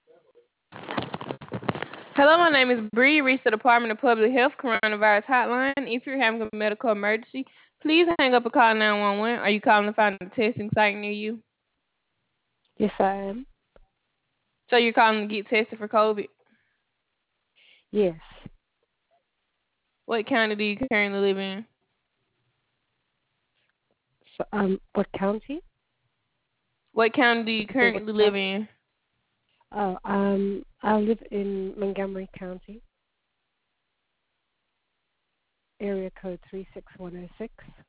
Hello, my name is Bree. You reached the Department of Public Health Coronavirus Hotline. If you're having a medical emergency, please hang up and call 911. Are you calling to find a testing site near you? Yes, I am. So you're calling to get tested for COVID? Yes. What county do you currently live in? So, what county? What county do you Did you say what currently live county? in? Oh, I live in Montgomery County, area code 36106.